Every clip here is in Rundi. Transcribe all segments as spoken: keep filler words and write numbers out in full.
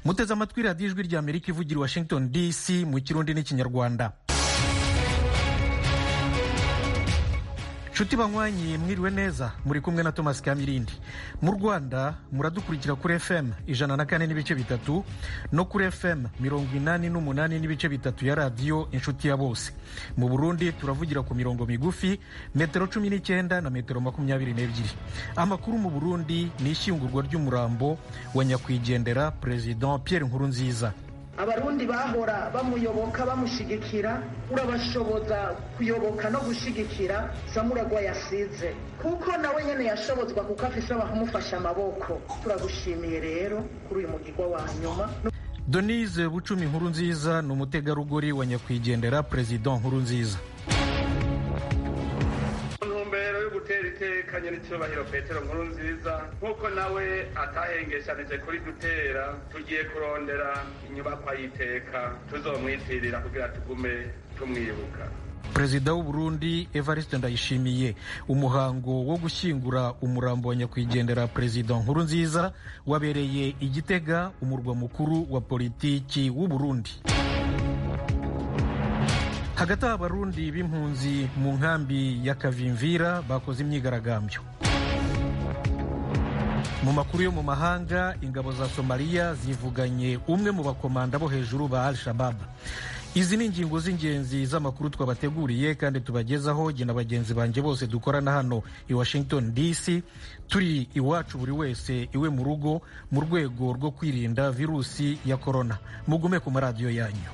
muteze amatwi radiyo ijwi rya Amerika ivugira i Washington D C mu kirundi n'ikinyarwanda. Nshuti banywanyi mwiriwe neza, muri kumwe na Thomas Kamirindi. Mu Rwanda muradukurikira kuri F M ijana na kane n'ibice bitatu no kuri F M mirongo inani n'umunani n'ibice bitatu ya radiyo Inshuti ya Bose. Mu Burundi turavugira ku mirongo migufi metero cumi n'icyenda na metero makumyabiri n'ebyiri. Amakuru mu Burundi ni ishyingurwa ry'umurambo wa nyakwigendera President Pierre Nkurunziza. Abarundi bahora bamuyoboka bamushigikira, urabashoboza kuyoboka no gushigikira Samuragwa yasize, kuko nawe nyene yashobozwa kuko afise abakumufasha amaboko. Turagushimiye rero kuri uyu mugirwa wa nyuma. Denise Bucumi Nkurunziza ni umutegarugori wa nyakwigendera President Nkurunziza. Gutera iteka nyir'icyubahiro Petero Nkurunziza, nkuko nawe atahengeshanije kuri dutera, tugiye kurondera inyubakwa y'iteka tuzomwitirira kugira tugume tumwibuka. Perezida w'u Burundi Evariste Ndayishimiye, umuhango wo gushyingura umurambo wa nyakwigendera President Nkurunziza wabereye i Gitega, umurwa mukuru wa politiki w'u Burundi. Hagati y'abarundi b'impunzi mu nkambi ya Kavimvira bakoze imyigaragambyo. Mu makuru yo mu mahanga, ingabo za Somalia zivuganye umwe mu bakomanda bo hejuru ba Al-Shabaab. Izi ni ingingo z'ingenzi z'amakuru twabateguriye kandi tubagezaho jye na bagenzi banjye bose dukorana hano i Washington D C, turi iwacu buri wese iwe mu rugo mu rwego rwo kwirinda virusi ya corona. Mugume ku maradiyo yanyu.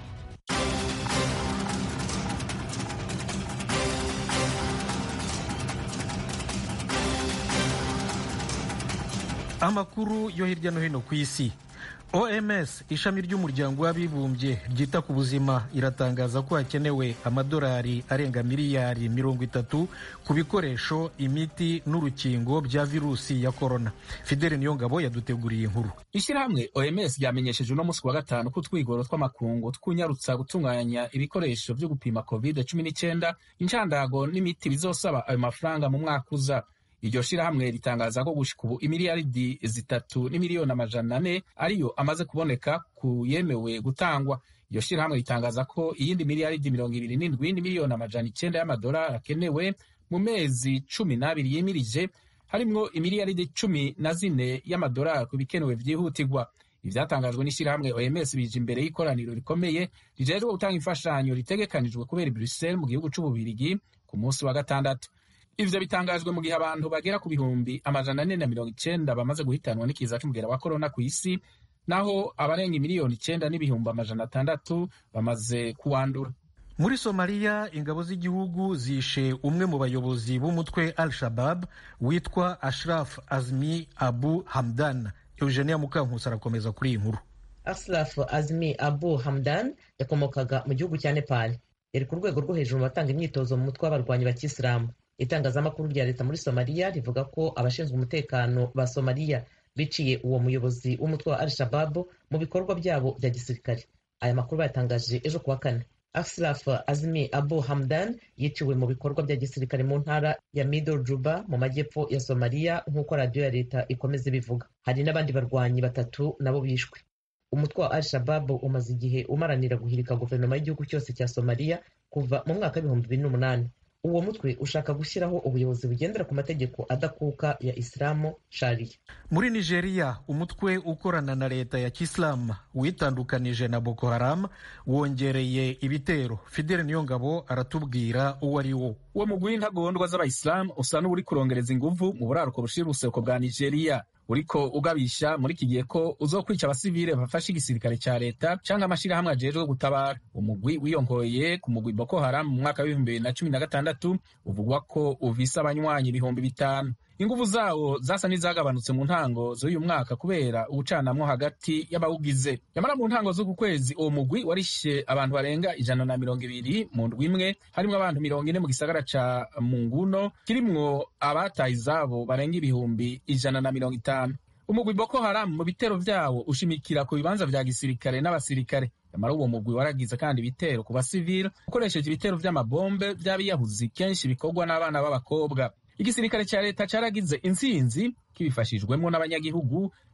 Amakuru yo hirya no hino ku isi. O M S, ishami ry'umuryango w'abibumbye ryita ku buzima, iratangaza ko hakenewe amadolari arenga miliyari mirongo itatu ku bikoresho, imiti n'urukingo bya virusi ya corona. Fidele Niyongabo yaduteguriye inkuru. Ishyirahamwe O M S ryamenyesheje uno munsi wa gatanu ko utwigoro tw'amakungu twunyarutsa gutunganya ibikoresho byo gupima covid cumi n'icyenda, incandago n'imiti bizosaba ayo mafaranga mu mwaka uza. Iryo shirahamwe ritangaza ko gushika ubu imiliyaridi zitatu n'imiliyoni amajana ane ariyo amaze kuboneka ku yemewe gutangwa. Iryo shirahamwe ritangaza ko iyindi miliyaridi mirongo ibiri n'indwi n'imiliyoni amajana icyenda y'amadolari akenewe mu mezi cumi n'abiri yimirije, harimwo imiliyaridi cumi na zine y'amadolari ku bikenewe vyihutirwa. Ivyatangajwe n'ishirahamwe O M S bije imbere y'ikoraniro rikomeye rijejwe gutanga imfashanyo ritegekanijwe kubera i Bruxelles mu gihugu c'Ububirigi ku munsi wa gatandatu. Ivyo bitangajwe mu gihe abantu bagera ku bihumbi amajana ane na mirongo icenda bamaze guhitanwa n'ikiza c'umugera wa corona ku isi, naho abarenga miliyoni icenda n'ibihumbi amajana atandatu bamaze kuwandura. Muri Somalia, ingabo z'igihugu zishe umwe mu bayobozi b'umutwe Al-Shabaab witwa Ashraf Azmi Abu Hamdan. Eugenia Mukankusi arakomeza kuri iyi nkuru. Ashraf Azmi Abu Hamdan yakomokaga mu gihugu cya Nepal. Yari ku rwego rwo hejuru mu batanga imyitozo mu mutwe w'abarwanyi ba Kisilamu. Itangazamakuru rya leta muri Somalia rivuga ko abashinzwe umutekano ba Somalia biciye uwo muyobozi w'umutwe wa Al-Shabaab mu bikorwa byabo bya gisirikare. Aya makuru bayatangaje ejo kuwa kane. Ashraf Azmi Abu Hamdan yiciwe mu bikorwa bya gisirikare mu ntara ya Middle Juba mu majyepfo ya Somalia, nk'uko radiyo ya leta ikomeza ibivuga. Hari n'abandi barwanyi batatu nabo bishwe. Umutwe wa Al-Shabaab umaze igihe umaranira guhirika guverinoma y'igihugu cyose cya Somalia kuva mu mwaka w'ibihumbi bibiri n'umunani. Uwo mutwe ushaka gushyiraho ubuyobozi bugendera ku mategeko adakuka ya Islamu Sharia. Muri Nigeria, umutwe ukorana na leta ya Kisilamu witandukanije na Boko Haram wongereye ibitero. Fidele Niyongabo aratubwira uwo ari wo. Uwo mugwi ntagondwa z'abayisilamu usa n'uri kurongereza inguvu mu buraruko bushira uruseko bwa Nigeria, uriko ugabisha muri iki gihe ko uzokwica abasivile bafashe igisirikare cya leta canke amashirahamwe ajejwe gutabara. Umugwi wiyongoye ku mugwi Boko Haram mu mwaka w'ibihumbi bibiri na cumi na gatandatu uvugwa ko uvise abanywanyi ibihumbi bitanu. Inguvu zawo zasa n'izagabanutse mu ntango z'uyu mwaka kubera ubucanamwo hagati y'abawugize. Nyamara mu ntango z'uku kwezi uwo mugwi warishe abantu barenga ijana na mirongo ibiri mu ndwi imwe, harimwo abantu mirongo ine mu gisagara ca Munguno kirimwo abataye izabo barenga ibihumbi ijana na mirongo itanu. Umugwi Boko Haram mu bitero vyawo ushimikira ku bibanza vya gisirikare n'abasirikare. Nyamara uwo mugwi waragize kandi ibitero ku basivile ukoresheje ibitero vy'amabombe vy'abiyahuzi kenshi bikorwa n'abana b'abakobwa. Igisirikare cya leta cyaragize intsinzi kibifashijwemo n'abanyagihugu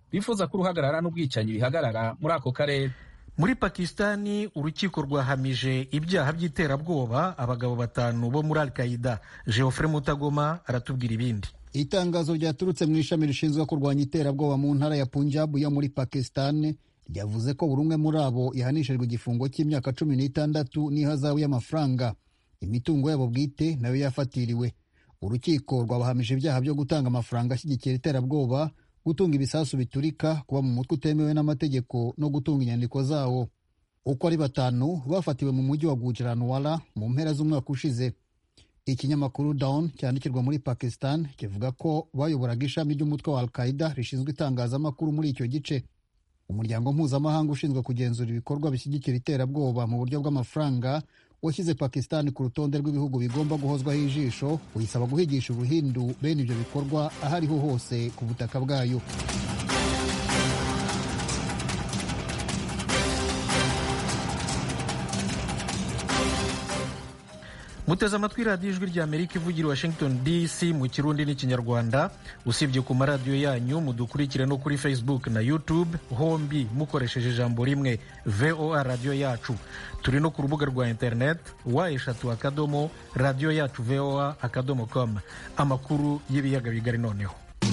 bifuza ko uruhagarara n'ubwicanyi bihagarara muri ako karere. Muri Pakistani urukiko rwahamije ibyaha by'iterabwoba abagabo batanu bo muri Al-Qaeda. Geoffrey Mutagoma aratubwira ibindi. Itangazo ryaturutse mu ishami rishinzwe kurwanya iterabwoba mu ntara ya Punjab yo muri Pakistan ryavuze ko buri umwe muri abo yahanishijwe igifungo cy'imyaka cumi n'itandatu n'ihazabu y'amafaranga. Imitungo yabo bwite nayo yafatiriwe. Urukiko rwabahamije ibyaha byo gutanga amafaranga ashyigikira iterabwoba, gutunga ibisasu biturika, kuba mu mutwe utemewe n'amategeko no gutunga inyandiko zawo. Uko ari batanu bafatiwe mu mujyi wa Gujranwala mu mpera z'umwaka ushize. Ikinyamakuru Dawn cyandikirwa muri Pakistan kivuga ko bayoboraga ishami ry'umutwe wa Al-Qaeda rishinzwe itangazamakuru muri icyo gice. Umuryango mpuzamahanga ushinzwe kugenzura ibikorwa bishyigikira iterabwoba mu buryo bw'amafaranga washyize Pakistan ku rutonde rw'ibihugu bigomba guhozwaho ijisho, uyisaba guhigisha ubuhindu bene ibyo bikorwa ahariho hose ku butaka bwayo. Muteze amatwi radiyo ijwi rya Amerika ivugira Washington D C mu Kirundi n'Ikinyarwanda. Usibye ku maradiyo yanyu, mudukurikire no kuri Facebook na YouTube, hombi mukoresheje ijambo rimwe V O A radiyo yacu. Turi no ku rubuga rwa internet wa eshatu akadomo radiyo yacu V O A akadomo com. Amakuru y'ibiyaga bigari noneho.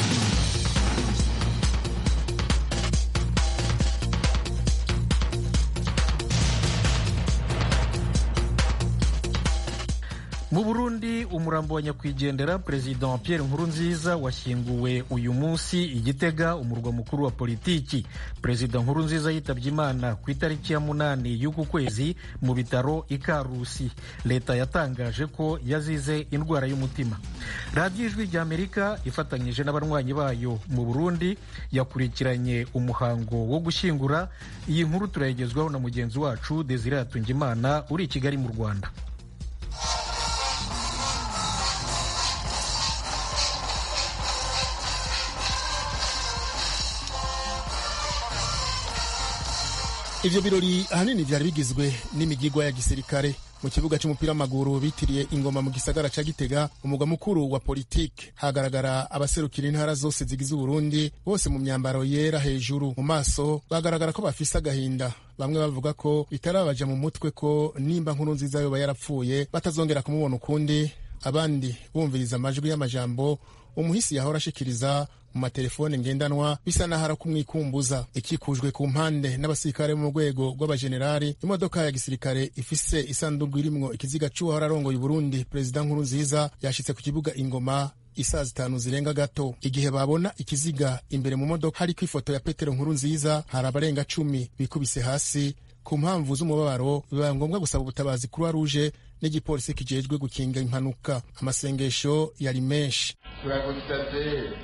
Mu Burundi umurambo wa nyakwigendera President Pierre Nkurunziza washyinguwe uyu munsi i Gitega, umurwa mukuru wa politiki. President Nkurunziza yitabye Imana ku itariki ya munani y'uku kwezi mu bitaro i Karusi. Leta yatangaje ko yazize indwara y'umutima. Radiyo ijwi rya Amerika ifatanyije n'abarwanyi bayo mu Burundi yakurikiranye umuhango wo gushyingura. Iyi nkuru turayigezwaho na mugenzi wacu Desire Hatungimana uri i Kigali mu Rwanda. Ivyo birori ahanini vyari bigizwe n'imigigwa ya gisirikare mu kibuga c'umupira w'amaguru bitiriye Ingoma mu gisagara ca Gitega, umugwa mukuru wa politike. Hagaragara abaserukira intara zose zigize Uburundi, bose mu myambaro yera hejuru. Mu maso bagaragara ko bafise agahinda, bamwe bavuga ko bitarabaja mu mutwe ko nimba Nkurunziza yoba yarapfuye batazongera kumubona ukundi, abandi bumviriza amajwi y'amajambo umuhisi yahora ashikiriza mu matelefone ngendanwa bisa nahara kumwikumbuza. Ikikujwe ku mpande n'abasirikare mu rwego rw'abajenerali, imodoka ya gisirikare ifise isanduku irimwo ikiziga c'uwahora arongoye Burundi Perezida Nkurunziza yashitse ku kibuga Ingoma isaa zitanu zirenga gato. Igihe babona ikiziga imbere mu modoka hariko ifoto ya Petero Nkurunziza, hari abarenga cumi bikubise hasi. Ku mpamvu z'umubabaro biba ngombwa gusaba ubutabazi Croix Rouge n'igipolisi kijejwe gukinga impanuka. Amasengesho yari menshi. Turagusavye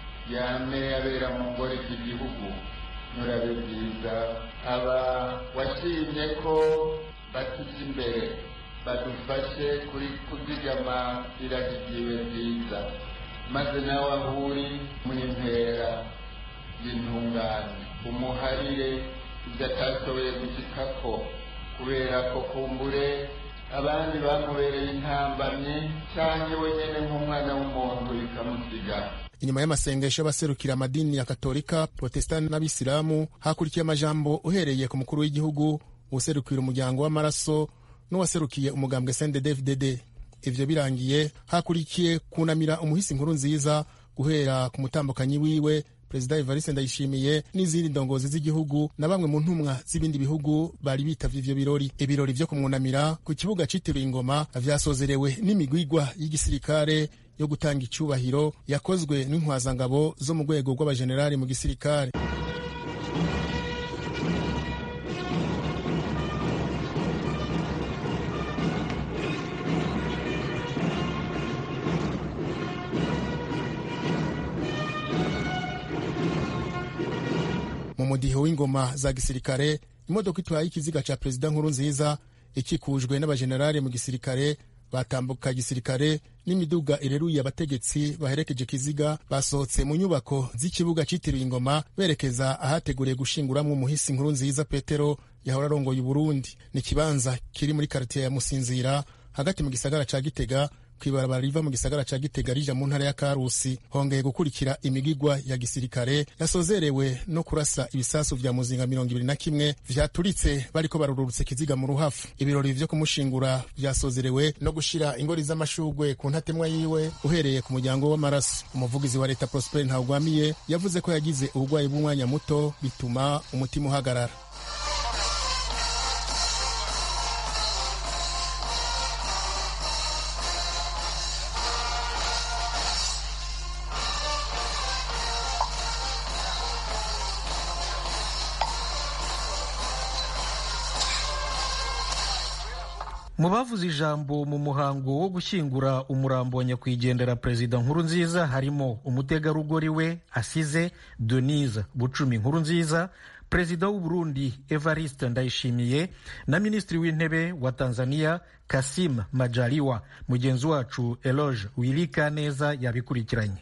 yame abera mu ngore z'igihugu, murabe byiza aba washimye ko batuze imbere badufashe kuri kuzigama iragiwe nziza, maze nawe ahuri muri mpera y'intungane umuharire ibyo atashoboye gushikako kubera ko kumbure abandi bamubereye intambamyi cyane wenyene nk'umwana w'umuntu bikamusiga. Inyuma y'amasengesho y'abaserukira amadini ya Katolika, Protestani n'Abisilamu hakurikiye amajambo uhereye ku mukuru w'igihugu, userukira umuryango w'amaraso n'uwaserukiye umugambwe C N D D F D D. Ivyo birangiye hakurikiye kunamira umuhisi Nkurunziza guhera ku mutambukanyi wiwe Perezida Evariste Ndayishimiye n'izindi ndongozi z'igihugu na bamwe mu ntumwa z'ibindi bihugu bari bitavye ivyo birori. Ibirori vyo kumwunamira ku kibuga citiriwe Ingoma vyasozerewe n'imigwigwa y'igisirikare yo gutanga icubahiro yakozwe n'intwazangabo zo mu rwego rw'abajenerali mu gisirikare. Mu mudiho w'ingoma za gisirikare, imodoka itwaye ikiziga ca Perezida Nkurunziza ikikujwe n'abajenerali mu gisirikare batambuka gisirikare n'imiduga ireruye abategetsi baherekeje kiziga basohotse mu nyubako z'ikibuga citiriwe Ingoma berekeza ahateguriye gushinguramwo umuhisi Nkurunziza Petero yahora arongoye Burundi. Ni kibanza kiri muri quartier ya Musinzira hagati mu gisagara ca Gitega kw'ibarabara riva mu gisagara ca Gitega rija mu ntara ya Karusi. Hongeye gukurikira imigigwa ya gisirikare yasozerewe no kurasa ibisasu vya muzinga mirongo ibiri na kimwe vyaturitse bariko barururutse kiziga mu ruhafu. Ibirori vyo kumushingura vyasozerewe no gushira ingori z'amashugwe ku ntatemwa yiwe uhereye ku muryango w'amaraso. Umuvugizi wa leta Prosper Ntagwamiye yavuze ko yagize ubugwayi bw'umwanya muto bituma umutima uhagarara. mu bavuze ijambo mu muhango wo gushyingura umurambo wa nyakwigendera Perezida Nkurunziza harimo umutegarugori we asize Denise Bucumi Nkurunziza, Perezida w'u Burundi Evariste Ndayishimiye na Minisitiri w'Intebe wa Tanzania Kassim Majaliwa. Mugenzi wacu Eloge Wilikaneza yabikurikiranye.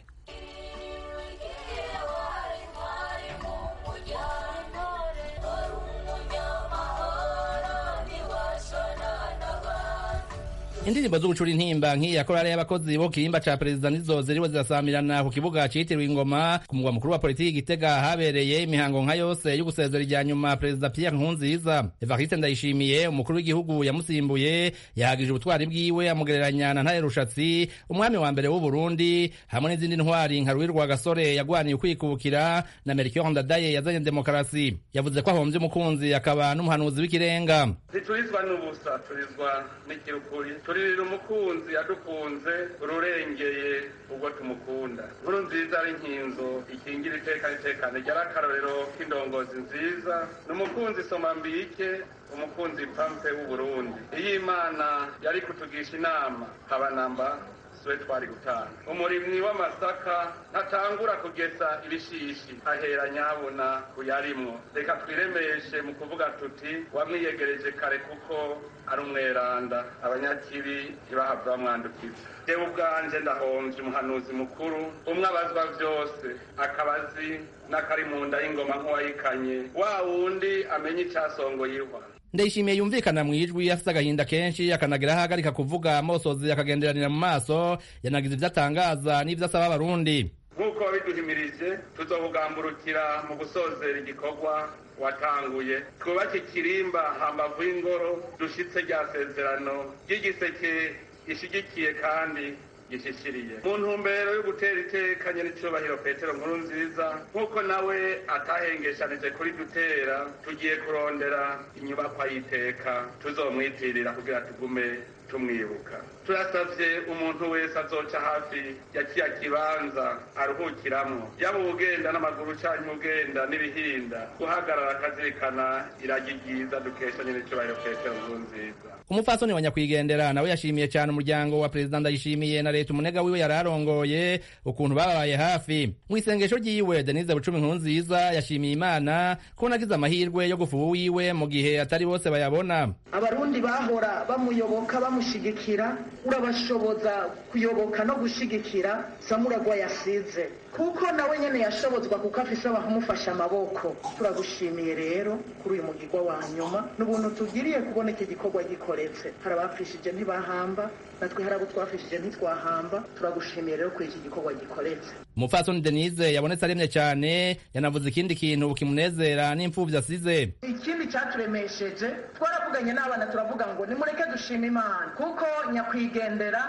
Indirimbo zo gucura intimba nk'iya korale y'abakozi bo kirimba ca perezida nizo ziriwe zirasamirana ku kibuga citiriwe Ingoma ku mugwa mukuru wa politiki Gitega, habereye imihango nka yose yo gusezera irya nyuma Perezida Pierre Nkurunziza. Evariste Ndayishimiye umukuru w'igihugu yamusimbuye yahagije ubutwari bwiwe amugereranya na Ntare Rushatsi umwami wa mbere w'u Burundi hamwe n'izindi ntwari nka Rwirwa Gasore yagwaniye ukwikubukira na Melchior Ndadaye yazanye demokarasi. Yavuze ko ahomvye umukunzi akaba n'umuhanuzi w'ikirenga. Ntiturizwa n'ubusa, turizwa n'ikirukuri. Turirira umukunzi yadukunze ururengeye ubwo tumukunda. Nkurunziza ari nkinzo ikingira iteka n'itekane ryari akarorero k'indongozi nziza, n'umukunzi soma mbike, umukunzi pampe w'u Burundi. Iyo Imana yari kutugisha inama habanamba swe twari gutanga. Umurimyi w'amasaka ntatangura kugesa ibishishi ahera nyabona kuyarimwo. Reka twiremeshe mu kuvuga tuti wamwiyegereje kare kuko ari umweranda, abanyakibi ntibahava bamwandukiza. Jewe ubwanje ndahomvye umuhanuzi mukuru, umwe abazwa vyose akabazi n'akari mu nda y'ingoma nk'uwayikanye, wa wundi amenye icasongoye ihwa. Ndayishimiye yumvikana mu ijwi afite agahinda kenshi akanagira ahagarika kuvuga amosozi akagenderanira mu maso, yanagize ivyo atangaza n'ivyo asaba abarundi. Nk'uko wabiduhimirije tuzobugamburukira mu gusozera igikorwa watanguye, twubake ikirimba hambavu y'ingoro dushitse rya sezerano ry'igiseke gishigikiye kandi gishishiriye mu ntumbero yo gutera iteka nyenicubahiro Petero Nkurunziza. Nk'uko nawe atahengeshanije kuri dutera, tugiye kurondera inyubakwa y'iteka tuzomwitirira kugira tugume tumwibuka. Turasavye umuntu wese azoca hafi ya kiya kibanza aruhukiramwo, yaba ugenda n'amaguru canke ugenda n'ibihinda, guhagarara akazirikana iragi ryiza dukesha nyenicubahiro Petero Nkurunziza. Umupfasoni wa nyakwigendera nawe yashimiye cyane umuryango wa Perezida Ndayishimiye na leta umunega wiwe yararongoye ukuntu babaye hafi. Mu isengesho ryiwe Denise Bucumi Nkurunziza yashimiye Imana ko nagize amahirwe yo gufuha wiwe mu gihe atari bose bayabona. Abarundi bahora bamuyoboka bamushigikira, urabashoboza kuyoboka no gushigikira Samuragwa yasize, kuko nawe nyene yashobozwa kuko afise abakumufasha amaboko. Turagushimiye rero kuri uyu mugirwa wa nyuma n'ubuntu tugiriye kubona iki gikorwa gikoretse. Hari abapfishije ntibahamba, natwe hari abo twafishije ntitwahamba. Turagushimiye rero kuri iki gikorwa gikoretse. Umupfasoni Denise yabonetse aremye cyane, yanavuze ikindi kintu kimunezera n'imfuvyi asize. Ikindi cyaturemesheje, twaravuganye n'abana turavuga ngo nimureke dushima Imana kuko nyakwigendera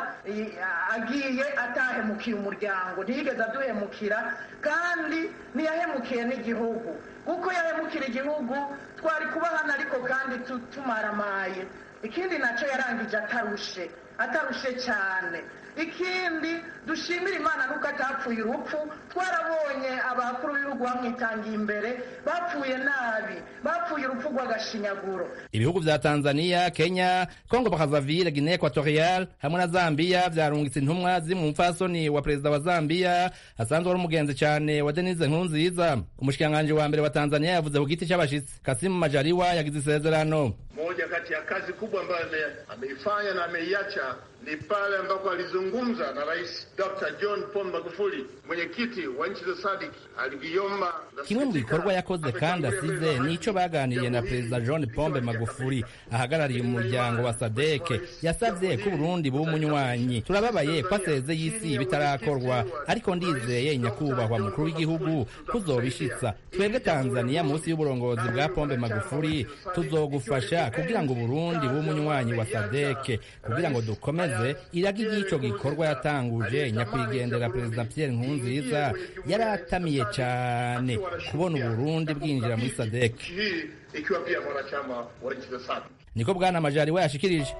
agiye atahemukiye umuryango, ntiyigeze aduhemukira kandi ntiyahemukiye n'igihugu. Kuko yahemukira igihugu twari kubahana ariko kandi tumaramaye. Ikindi naco yarangije atarushe atarushe cyane. Ikindi dushimira Imana nuko atapfuye urupfu. Twarabonye abakuru b'ibihugu bamwitangiye imbere bapfuye nabi, bapfuye urupfu rw'agashinyaguro. Ibihugu vya Tanzania, Kenya, Congo Brazzaville, Guinea Equatorial hamwe na Zambia vyarungitse intumwa ziri mu mupfasoni wa Perezida wa Zambia asanzwe ari umugenzi cyane wa Denise Nkurunziza. Umushikiranganji wa mbere wa Tanzania yavuze ku giti c'abashitsi. Kassim Majaliwa yagize isezerano. Moja kati ya kazi kubwa ambayo ameifanya na ameiacha ni pale ambapo alizungumza na Rais Doctor John Pombe Magufuli, mwenyekiti wa nchi za SADC. Aligiomba kimwe mu bikorwa yakoze kandi asize nico baganiriye na Perezida John Pombe Magufuli ahagarariye umuryango wa SADC. Yasavye ko Burundi buba umunywanyi. Turababaye ko aseze y'isi bitarakorwa, ariko ndizeye nyakubahwa mukuru w'igihugu kuzobishitsa. Twebwe Tanzania munsi y'uburongozi bwa Pombe Magufuli tuzogufasha kugira ngo Burundi buba umunywanyi wa SADC, kugira ngo dukomeze iragi ry'ico gikorwa yatanguje nyakwigendera Perezida Pierre Nkurunziza. Yaratamiye cyane kubona Burundi bwinjira muri SADC. Ikiwa pia mwanachama wa nchi za SADC. Niko Bwana Majaliwa yashikirije.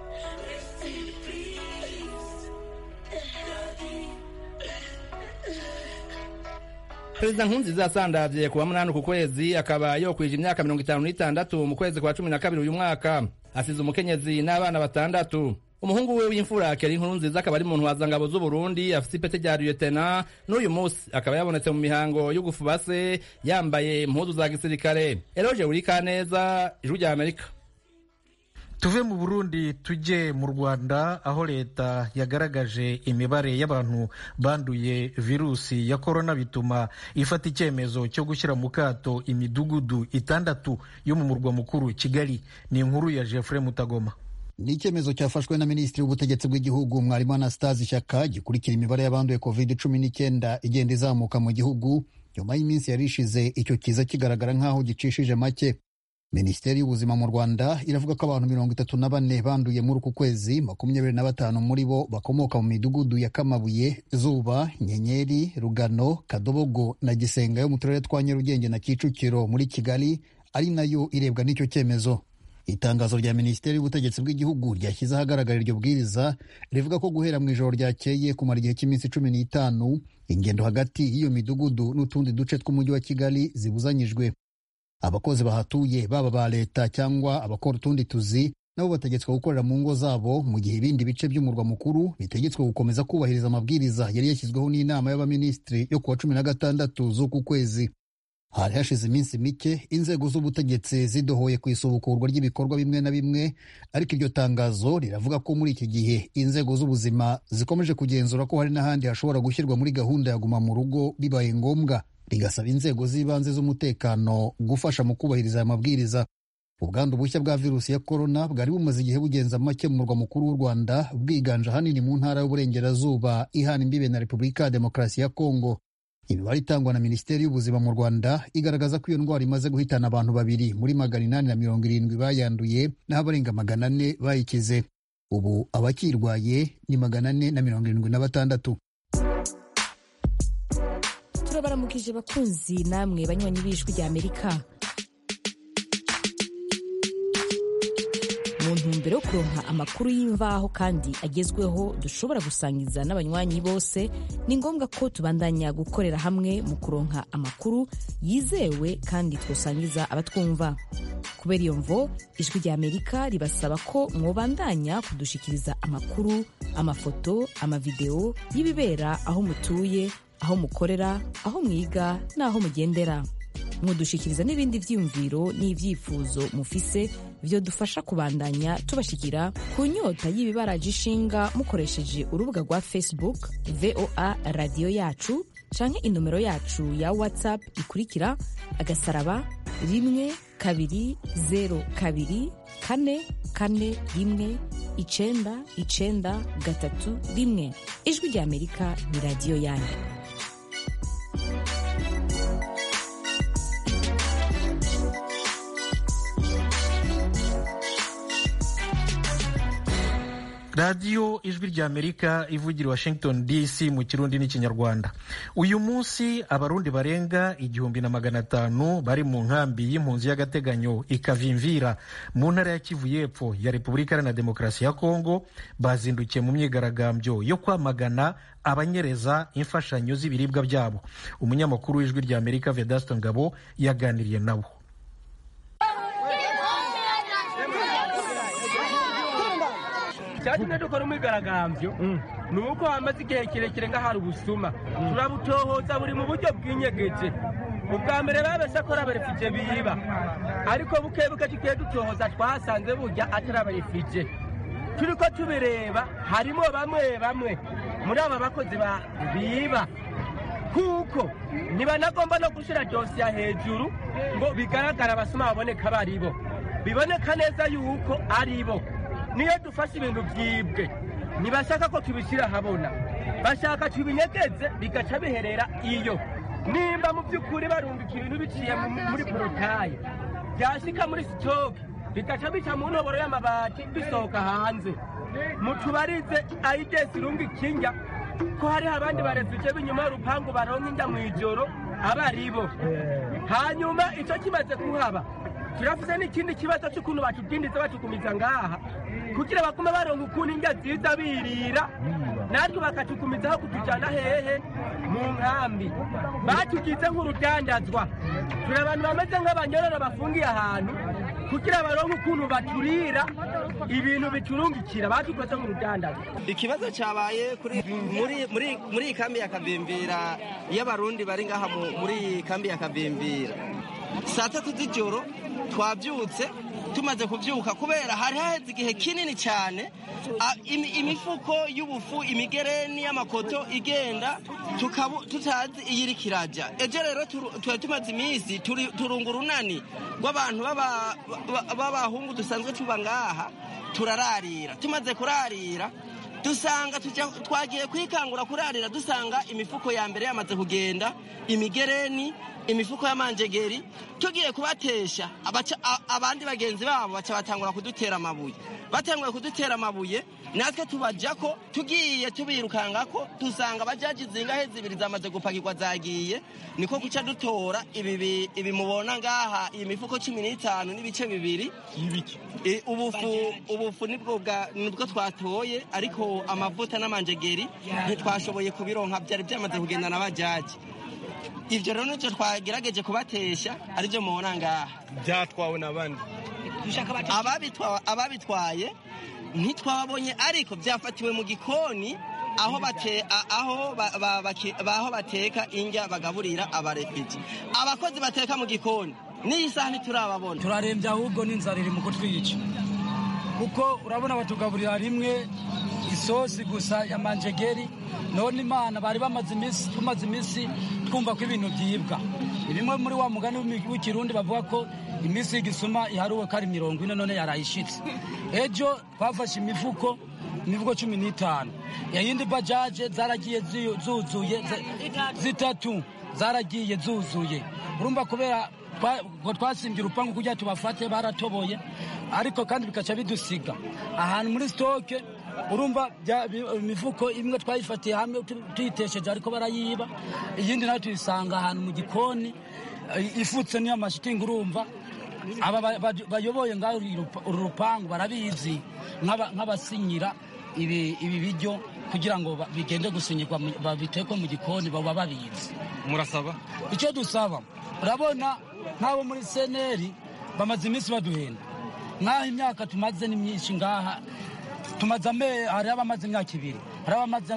Perezida Nkurunziza asandavye kuwa munani ku kwezi, akaba yokwije imyaka mirongo itanu n'itandatu mu kwezi kwa cumi na kabiri uyu mwaka. Asize umukenyezi n'abana batandatu. Umuhungu we w'imfura Keri Nkurunziza akaba ari mu ntwazangabo z'u Burundi, afite ipete rya lieutenant, n'uyu munsi akaba yabonetse mu mihango yo gufubase yambaye impuzu za gisirikare. Eloge Urikaneza, Ijwi rya Amerika. Tuve mu Burundi tujye mu Rwanda, aho leta yagaragaje imibare y'abantu banduye virusi ya corona, bituma ifata icyemezo cyo gushyira mu kato imidugudu itandatu yo mu murwa mukuru Kigali. Ni inkuru ya Geoffrey Mutagoma. Ni icyemezo cyafashwe na Minisitiri w'Ubutegetsi bw'Igihugu Mwalimu Anastase Shyaka gikurikira imibare y'abanduye covid cumi n'icyenda igenda izamuka mu gihugu nyuma y'iminsi yari ishize icyo kiza kigaragara nk'aho gicishije make. Minisiteri y'Ubuzima mu Rwanda iravuga ko abantu mirongo itatu na bane banduye muri uku kwezi, makumyabiri na batanu muri bo bakomoka mu midugudu ya Kamabuye, Zuba, Nyenyeri, Rugano, Kadobogo na Gisenga yo mu turere twa Nyarugenge na Kicukiro muri Kigali, ari nayo irebwa n'icyo cyemezo. Itangazo rya Minisiteri y'Ubutegetsi bw'Igihugu ryashyize ahagaragara iryo bwiriza rivuga ko guhera mu ijoro ryakeye kumara igihe cy'iminsi cumi n'itanu ingendo hagati y'iyo midugudu n'utundi duce tw'umujyi wa Kigali zibuzanyijwe. Abakozi bahatuye baba ba leta cyangwa abakora utundi tuzi nabo bategetswe gukorera mu ngo zabo, mu gihe ibindi bice by'umurwa mukuru bitegetswe gukomeza kubahiriza amabwiriza yari yashyizweho n'inama y'abaminisitiri yo kuwa cumi na gatandatu z'uku kwezi. Hari hashize iminsi mike inzego z'ubutegetsi zidohoye ku isubukurwa ry'ibikorwa bimwe na bimwe, ariko iryo tangazo riravuga ko muri iki gihe inzego z'ubuzima zikomeje kugenzura ko hari n'ahandi hashobora gushyirwa muri gahunda ya guma mu rugo bibaye ngombwa, rigasaba inzego z'ibanze z'umutekano gufasha mu kubahiriza aya mabwiriza. Ubwandu bushya bwa virusi ya corona bwari bumaze igihe bugenza make mu murwa mukuru w'u Rwanda, bwiganje ahanini mu ntara y'uburengerazuba ihana imbibe na Repubulika ya Demokarasi ya Kongo. Imibare itangwa na Minisiteri y'Ubuzima mu Rwanda igaragaza ko iyo ndwara imaze guhitana abantu babiri muri magana inani na mirongo irindwi bayanduye, naho abarenga magana ane bayikize. Ubu abakirwaye ni magana ane na mirongo irindwi na batandatu. Turabaramukije bakunzi namwe banywanyi b'Ijwi rya Amerika. Mu ntumbero yo kuronka amakuru y'imvaho kandi agezweho dushobora gusangiza n'abanywanyi bose, ni ngombwa ko tubandanya gukorera hamwe mu kuronka amakuru yizewe kandi twosangiza abatwumva. Kubera iyo mvo, Ijwi rya Amerika ribasaba ko mwobandanya kudushikiriza amakuru, amafoto, amavideo y'ibibera aho mutuye, aho mukorera, aho mwiga n'aho mugendera. Mudushikiriza n'ibindi vyiyumviro n'ivyifuzo mufise vyo dufasha kubandanya tubashikira ku nyota y'ibibaraje ishinga mukoresheje urubuga rwa Facebook V O A Radio Yacu canke inomero yacu ya WhatsApp ikurikira agasaraba rimwe kabiri zero kabiri kane kane rimwe icenda icenda gatatu rimwe. Ijwi rya Amerika ni radio yanyu. Radio Ijwi rya Amerika ivugira Washington D C mu Kirundi n'Ikinyarwanda. Uyu munsi abarundi barenga igihumbi na magana atanu bari mu nkambi y'impunzi y'agateganyo ikavimvira mu ntara ya Kivu y'Epfo ya Repubulika Iharanira Demokarasi ya Kongo bazindukiye mu myigaragambyo yo kwamagana abanyereza imfashanyo z'ibiribwa byabo. Umunyamakuru w'Ijwi rya Amerika Vedasto Ngabo yaganiriye nabo. Cyatumye dukora umwigaragambyo ni uko hamaze igihe kirekire nga hari ubusuma, turabutohoza buri mu buryo bw'inyegeje. Ubwa mbere babesha ko abarefije biba, ariko buke buke tugiye dutohoza twasanze burya atari abarefije. turiko tubireba harimo bamwe bamwe muri aba bakozi biba kuko ntibanagomba no gushyira dosiye hejuru ngo bigaragara abasuma baboneka bari bo biboneka neza yuko ari bo niyo dufashe ibintu byibwe ntibashaka ko tubishyira habona bashaka tubinyegeze bigaca biherera iyo nimba mu by'ukuri barungika ibintu biciye muri porotaye byashika muri sitoke bigaca bica mu ntoboro y'amabati bisohoka hanze mutubarize ayigesi irunga ikinga ko hariho abandi barezije b'inyuma y'urupangu baronka inda mu ijoro aba ari bo hanyuma icyo kimaze kuhaba turafise n'ikindi kibazo cy'ukuntu batubwindiza batukumiza ngaha kugira bagume baronka ukuntu indya nziza birira natwe bakatukumizaho kutujyana hehe mu nkambi batugize nk'urudandazwa turi abantu bameze nk'abanyororo bafungiye ahantu kugira baronke ukuntu baturira ibintu biturungikira batukoze nk'urudandazwa. Ikibazo cyabaye kuri muri muri muri kambi ya Kavimbira y'abarundi bari ngaha muri kambi ya Kavimbira saa tatu z'ijoro twabyutse tumaze kubyuka kubera hari haheze igihe kinini cyane imifuko y'ubufu imigereni y'amakoto igenda tutazi iyiri kirajya ejo rero twari tumaze iminsi turunga urunani rw'abantu b'abahungu dusanzwe tuba ngaha turararira tumaze kurarira dusanga twagiye kwikangura kurarira dusanga imifuko ya mbere yamaze kugenda imigereni imifuko y'amanjegeri tugiye kubatesha abandi bagenzi babo baca batangura kudutera amabuye batanguye kudutera amabuye natwe tubaja ko tugiye tubirukanga ko dusanga bajaji zingahe zibiri zamaze gupakirwa zagiye niko kuca dutora ibi ibi mubona ngaha iyi mifuko cumi n'itanu n'ibice bibiri e, ubufu ubufu nibwo bwa nibwo twatoye ariko amavuta n'amanjegeri ntitwashoboye kubironka byari byamaze kugenda n'abajaji ivyo rero nicyo twagerageje kubatesha aribyo mubona ngaha byatwawe n'abandi ababitwaye ababitwaye ntitwabonye ariko byafatiwe mu gikoni aho bate aho baho bateka indya bagaburira abarefiti abakozi bateka mu gikoni n'iyi saha ntiturababona turarembye ahubwo n'inzara iri mu kutwica kuko urabona batugaburira rimwe isosi gusa ya manjegeri none imana bari bamaze iminsi tumaze iminsi twumva ko ibintu byibwa bimwe muri wa mugani w'ikirundi bavuga ko iminsi y'igisuma iharuwe kari mirongo ine none yarayishitse ejo twafashe imifuko imifuko cumi n'itanu yayindi bajaje zaragiye zuzuye zitatu zaragiye zuzuye urumva kubera twasimbye urupangu kugira tubafate baratoboye ariko kandi bikaca bidusiga ahantu muri stoke urumva imifuko imwe twayifatiye hamwe tuyitesheje ariko barayiba iyindi nayo tuyisanga ahantu mu gikoni ifutse niyo amashitingi urumva aba bayoboye ngaho uru rupangu barabizi nk'abasinyira ibi biryo kugira ngo bigende gusinyirwa babitekwe mu gikoni baba babizi. Murasaba icyo dusaba urabona nk'abo muri seneri bamaze iminsi baduhenda nk'aho imyaka tumaze ni myinshi ngaha tumaze hari abamaze imyaka ibiri hari abamaze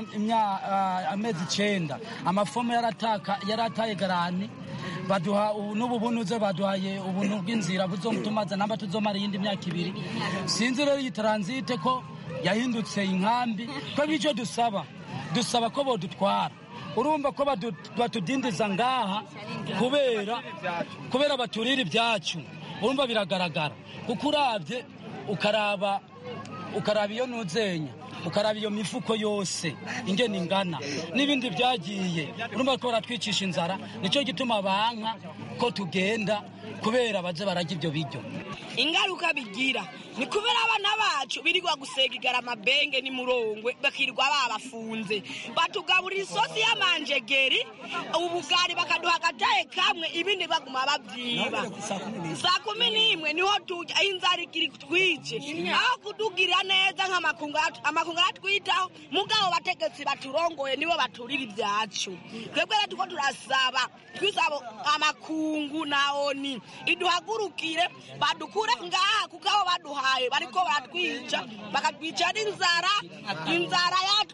amezi icyenda amafomu yarataka yarataye garani baduha n'ubu bunuze baduhaye ubuntu bw'inzira buzomutumaza namba tuzomara iyindi myaka ibiri sinzi rero iyi taransite ko yahindutse inkambi ko bityo dusaba dusaba ko bodutwara urumva ko batudindiza ngaha kubera kubera baturira ibyacu urumva biragaragara kuko urabye ukaraba ukaraba iyo nuzenya ukaraba iyo mifuko yose ingene ingana n'ibindi byagiye urumva ko baratwicisha inzara nicyo gituma banka ko tugenda kubera baze barajya ibyo biryo ingaruka bigira ni kubera abana bacu birirwa gusega igarama benge ni murongwe bakirirwa babafunze batugaburira isosi y'amanjegeri ubugari bakaduha agataye kamwe ibindi baguma babyiba saa kumi n'imwe niho tujya inzara ikiri twice aho kudugira neza nk'amakungu amakungu atwitaho mugabo bategetsi baturongoye nibo baturira ibyacu twebwe rero tuko turasaba twisaba amakungu na oni iduhagurukire badukure ngaha kuko abo baduhaye bariko baratwica bakatwica n'inzara inzara yatwice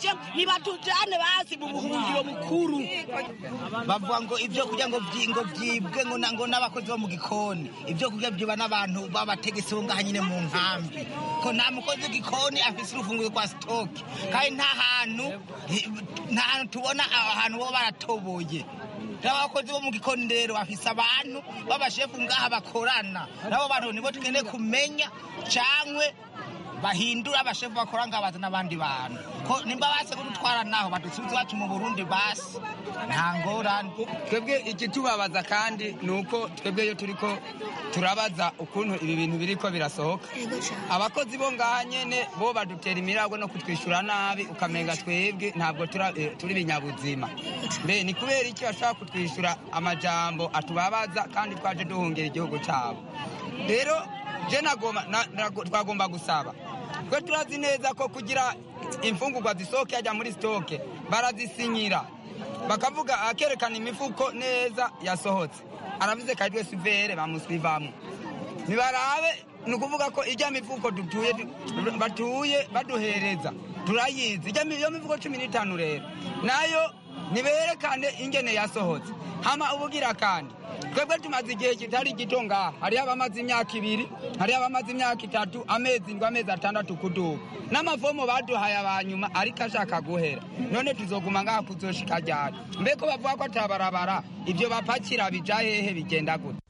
badufashe nibatujane basi mu buhungiro mukuru. Bavuga ngo ibyo kurya ngo ngo byibwe ngo ngo n'abakozi bo mu gikoni ibyo kurya byiba n'abantu babategetse bo ngaha nyine mu nkambi ko nta mukozi w'igikoni afise urufunguzo kwa stock kandi nta hantu nta hantu tubona ahantu bo baratoboye. N'abakozi bo mu gikoni rero bafise abantu b'abashefu ngaha bakorana nabo bantu nibo tukeneye kumenya cyangwe bahindura abashefu bakora ngabaza n'abandi bantu ko nimba base kudutwara naho badusubiza bacu mu Burundi basi nta ngorane. Twebwe ikitubabaza kandi nuko twebwe yo turiko turabaza ukuntu ibi bintu biriko birasohoka abakozi bo ngaha nyene bo badutera imirago no kutwishura nabi ukamenga twebwe ntabwo turi binyabuzima mbe ni kubera iki bashaka kutwishura amajambo atubabaza kandi twaje duhungera igihugu cyabo. Rero je nagomba twagomba gusaba twe turazi neza ko kugira imfungurwa zisohoke ajya muri stoke barazisinyira bakavuga akerekana imifuko neza yasohotse aravuze kaitwe suvere bamusivamo nibarabe nukuvuga ko ijya mifuko dutuye batuye baduhereza turayizi ijya iyo mifuko cumi n'itanu rero nayo niberekane ingene yasohotse hama ubugira kandi twebwe tumaze igihe kitari gito ngaha hariyo abamaze imyaka ibiri hariyo abamaze imyaka itatu amezi ngo amezi atandatu kuduka n'amavomo baduhaye abanyuma ariko ashaka guhera none tuzoguma ngaha kuzoshika ryari mbeko bavuga ko atabarabara ibyo bapakira bija hehe bigenda gute.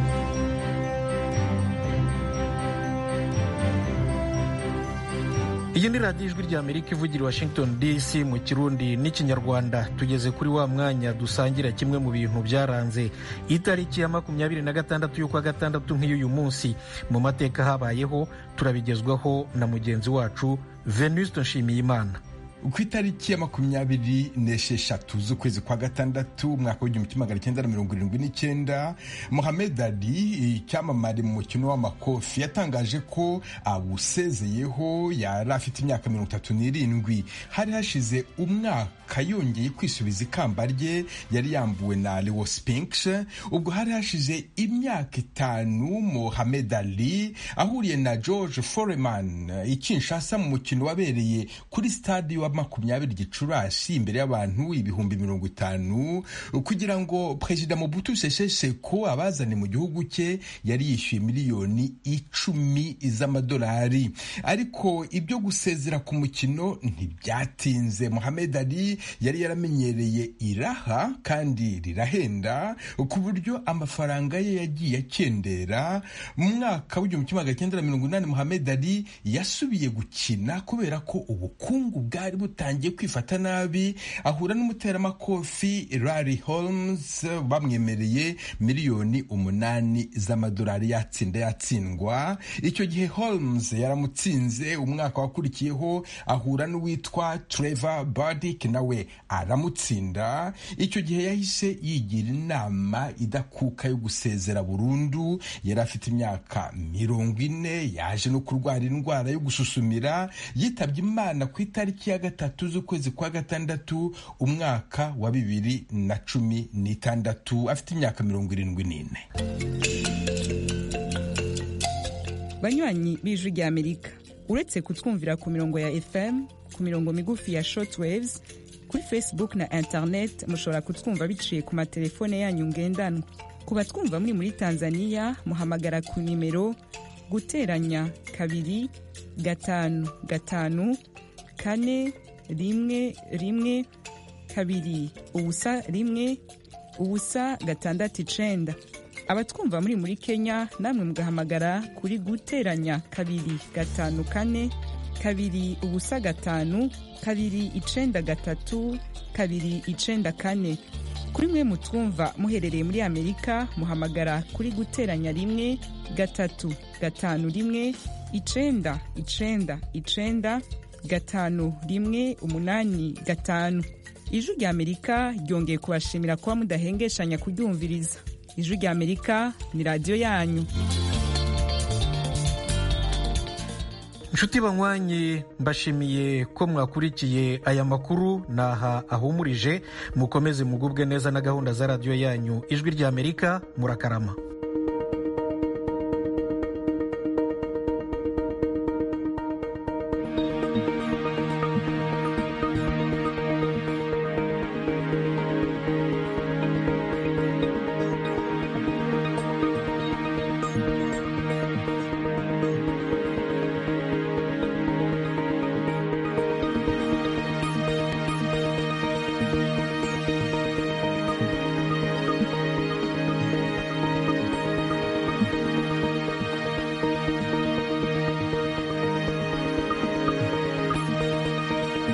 iyi ni radiyo ijwi ry'amerika ivugira Washington D C mu kirundi n'ikinyarwanda. Tugeze kuri wa mwanya dusangira kimwe mu bintu byaranze itariki ya makumyabiri na gatandatu y'ukwa gatandatu nk'iy'uyu munsi mu mateka habayeho. Turabigezwaho na mugenzi wacu Venuste Nshimiyimana. ku itariki ya makumyabiri n'esheshatu z'ukwezi kwa gatandatu umwaka w'igihumbi kimwe magana cyenda na mirongo irindwi n'icyenda Muhammad Ali icyamamare mu mukino w'amakofi yatangaje ko awusezeyeho yari afite imyaka mirongo itatu n'irindwi. Hari hashize umwaka yongeye kwisubiza ikamba rye yari yambuwe na Leo Spinks. Ubwo hari hashize imyaka itanu Muhammad Ali ahuriye na George Foreman i Kinshasa mu mukino wabereye kuri stade wa makumyabiri Gicurasi imbere y'abantu ibihumbi mirongo itanu kugira ngo Perezida Mobutu Sese Seko abazane mu gihugu cye. Yari yishyuye miliyoni icumi z'amadolari. Ariko ibyo gusezera ku mukino ntibyatinze. Muhammad Ali yari yaramenyereye iraha kandi rirahenda ku buryo amafaranga ye yagiye akendera. Mu mwaka w'igihumbi kimwe magana cyenda mirongo inani Muhammad Ali yasubiye gukina kubera ko ubukungu bwari butangiye kwifata nabi. Ahura n'umuteramakofi Larry Holmes bamwemereye miliyoni umunani z'amadolari yatsinda yatsindwa. Icyo gihe Holmes yaramutsinze. Umwaka wakurikiyeho ahura n'uwitwa Trevor Burdick nawe aramutsinda. Icyo gihe yahise yigira inama idakuka yo gusezera burundu. Yari afite imyaka mirongo ine. Yaje no kurwara indwara yo gususumira. Yitabye Imana ku itariki ya gatatu z'ukwezi kwa gatandatu umwaka wa bibiri na cumi n'itandatu afite imyaka mirongo irindwi n'ine. Banywanyi b'Ijwi ry'Amerika, uretse kutwumvira ku mirongo ya F M, ku mirongo migufi ya shortwaves, kuri Facebook na internet mushobora kutwumva biciye ku matelefone yanyu ngendanwa. Ku batwumva muri muri Tanzania muhamagara ku nimero guteranya kabiri gatanu gatanu kane rimwe rimwe kabiri ubusa rimwe ubusa gatandatu icenda. Abatwumva muri muri Kenya namwe mugahamagara kuri guteranya kabiri gatanu kane kabiri ubusa gatanu kabiri icenda gatatu kabiri icenda kane. Kuri mwe mutwumva muherereye muri Amerika muhamagara kuri guteranya rimwe gatatu gatanu rimwe icenda icenda icenda gatanu rimwe umunani gatanu. Ijwi ry'Amerika ryongeye kubashimira kuba mudahengeshanya kuryumviriza. Ijwi ry'Amerika ni radiyo yanyu. Nshuti banywanyi, mbashimiye ko mwakurikiye aya makuru. Naha ahumurije. Mukomeze mugubwe neza na gahunda za radiyo yanyu Ijwi ry'Amerika. Murakarama.